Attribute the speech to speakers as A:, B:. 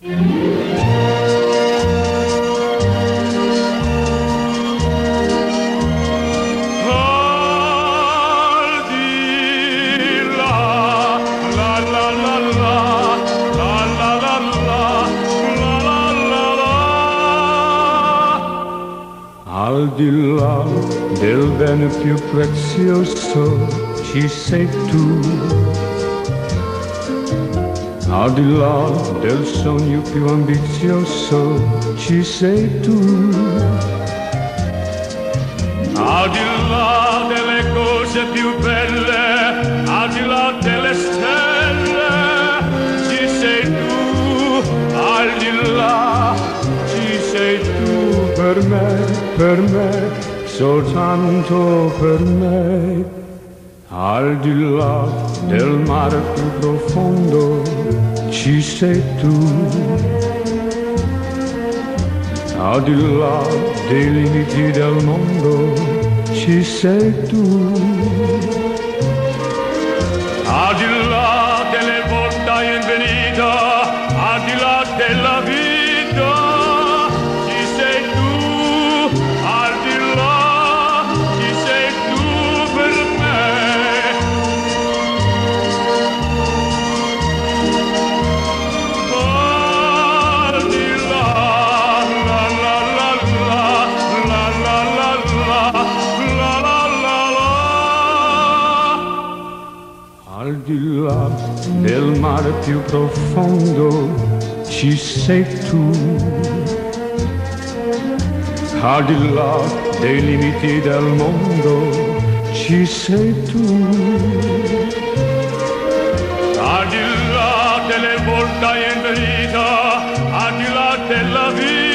A: Al di là del bene più prezioso ci sei tu, al di là del sogno più ambizioso ci sei tu, al di là delle cose più belle, al di là delle stelle ci sei tu, al di là ci sei tu per me, soltanto per me, al di là del mare più profondo ci sei tu, al di là dei limiti del mondo ci sei tu, al di là delle volta in venita, al di là della vita ci sei tu, al di là ci sei tu per me. Al di là, la la la la, la la la la, la la la la. Al di là del mare più profondo ci sei tu, al di là dei limiti del mondo ci sei tu, al di là delle volte in verità, al di là della vita